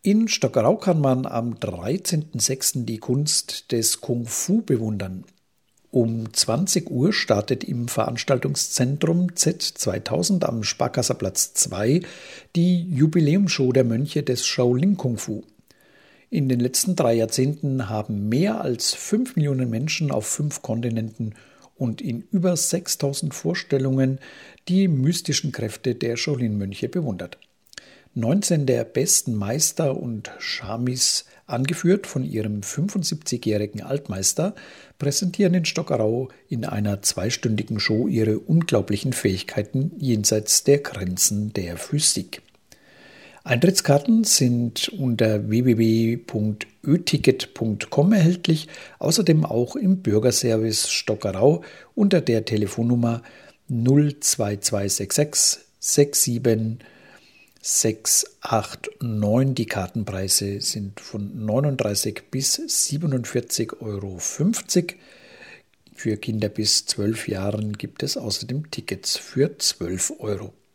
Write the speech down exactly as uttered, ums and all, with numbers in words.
In Stockerau kann man am dreizehnten sechsten die Kunst des Kung Fu bewundern. Um zwanzig Uhr startet im Veranstaltungszentrum Z zweitausend am Sparkasserplatz zwei die Jubiläumsshow der Mönche des Shaolin Kung Fu. In den letzten drei Jahrzehnten haben mehr als fünf Millionen Menschen auf fünf Kontinenten und in über sechstausend Vorstellungen die mystischen Kräfte der Shaolin-Mönche bewundert. neunzehn der besten Meister und Schamis, angeführt von ihrem fünfundsiebzigjährigen Altmeister, präsentieren in Stockerau in einer zweistündigen Show ihre unglaublichen Fähigkeiten jenseits der Grenzen der Physik. Eintrittskarten sind unter w w w punkt ö ticket punkt com erhältlich, außerdem auch im Bürgerservice Stockerau unter der Telefonnummer null zwei zwei sechs sechs sechs sieben sechs acht neun. Die Kartenpreise sind von neununddreißig bis siebenundvierzig Euro fünfzig. Für Kinder bis zwölf Jahren gibt es außerdem Tickets für zwölf Euro.